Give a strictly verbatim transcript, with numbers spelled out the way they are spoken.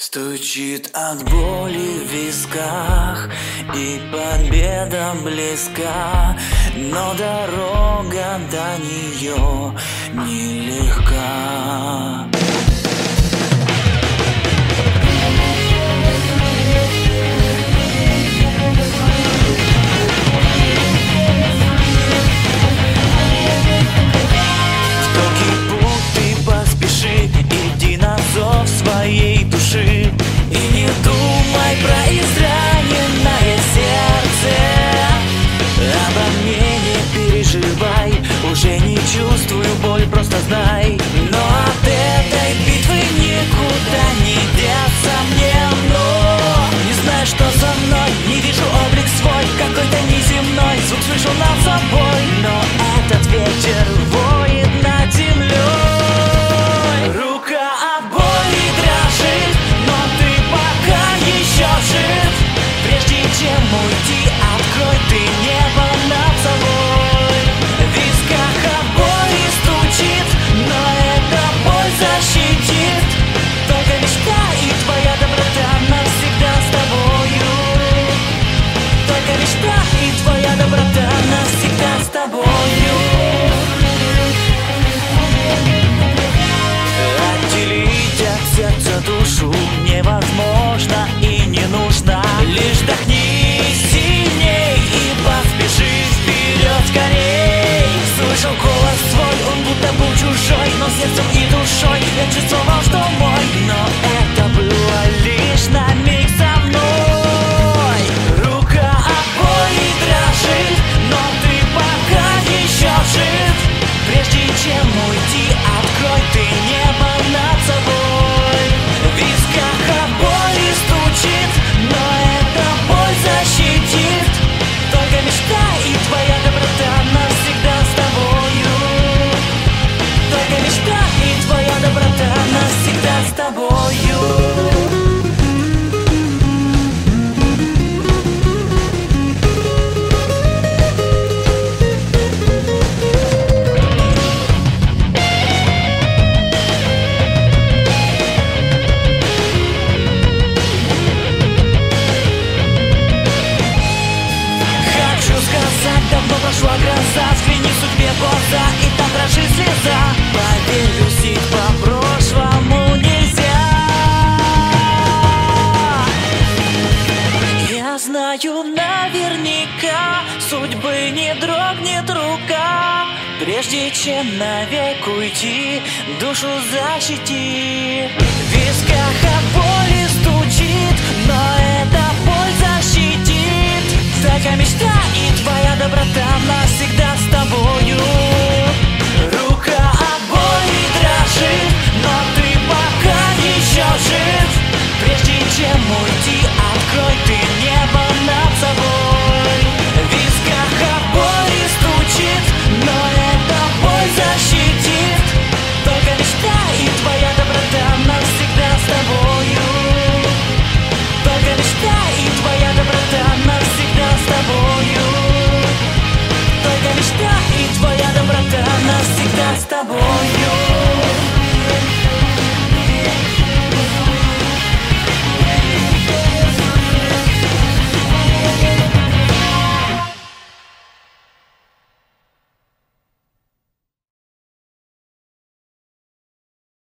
Стучит от боли в висках, и победа близка, но дорога до нее нелегка. В долгий путь ты поспеши, иди на зов своей души. И не думай про израненное сердце, обо мне не переживай, уже не чувствую боль, просто знай. Но от этой битвы никуда не деться мне, но не знаю, что со мной, не вижу облик свой, какой-то неземной, звук слышу над собой, но этот ветер воет над землей. Рука от боли дрожит, но ты пока еще жив. Прежде чем уйти, открой ты небо над собой. В висках от боли стучит, но эта боль защитит. Только мечта и твоя доброта навсегда с тобою. Только мечта и твоя доброта навсегда с тобою. Отделить от сердца душу невозможно и не нужно. Лишь вдохни сильней и поспеши вперед скорей. Слышал голос свой, он будто был чужой, но сердцем и душой я чувствовал, что мой. Но это было лишь на миг со мной. Рука от боли дрожит, но ты пока еще жив. Прежде чем уйти, открой ты небо над собой. В висках от боли стучит, но эта боль защитит. Только мечта и твоя доброта навсегда с тобою. Только мечта и твоя доброта навсегда с тобою. Давно прошла гроза, взгляни судьбе в глаза, и там дрожит слеза. Поверь, грустить по прошлому нельзя. Я знаю наверняка, судьбы не дрогнет рука. Прежде чем навек уйти, душу защити. В висках от боли стучит, но эта боль защитит. Только мечта и твоя доброта навсегда